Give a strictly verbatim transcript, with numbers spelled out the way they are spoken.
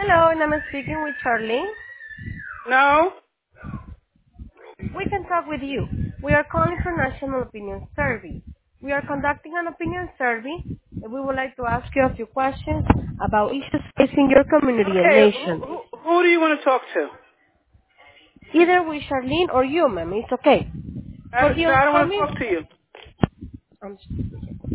Hello, and I'm speaking with Charlene. No. We can talk with you. We are calling for National Opinion Survey. We are conducting an opinion survey, and we would like to ask you a few questions about issues facing your community and Okay. Who, nation. who, who do you want to talk to? Either with Charlene or you, ma'am. It's okay. I, For don't- the I don't for want to me, talk to you. um,